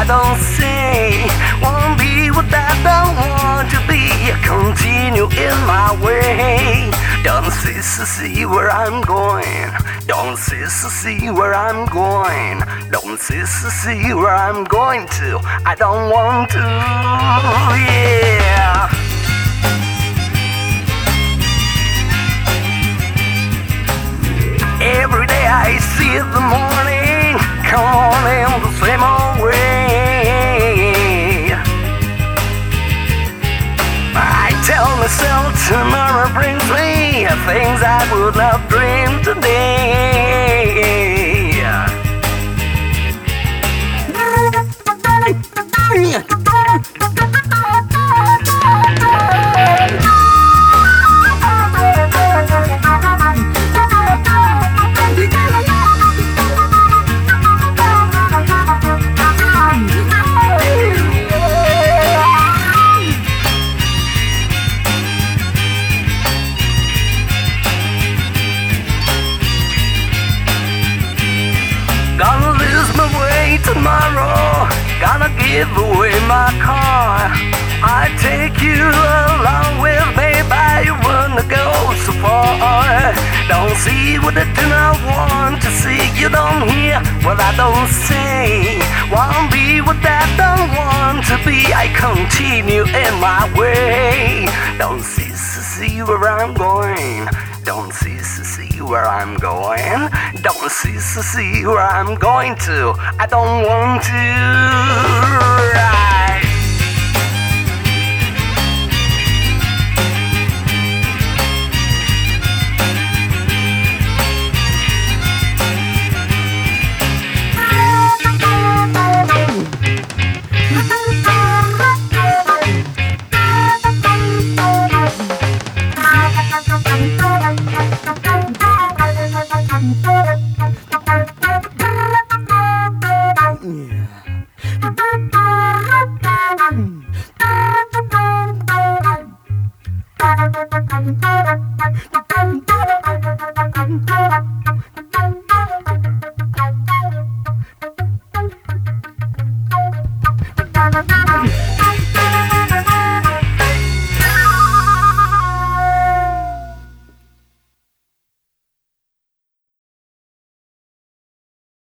I don't say. Won't be what I don't want to be. Continue in my way. Don't cease to see where I'm going. Don't cease to see where I'm going. Don't cease to see where I'm going to. I don't want to, yeah. Every day I see the morning come on in the same old way. I tell myself tomorrow brings me things I would not dream today. Gonna lose my way tomorrow. Gonna give away my car. I take you along with me, but you wanna go so far. Don't see what I do not want to see. You don't hear what I don't say. Won't be what I don't want to be. I continue in my way. Don't cease to see where I'm going. Don't cease to see where I'm going. Don't cease to see where I'm going to. I don't want to ride. Yeah.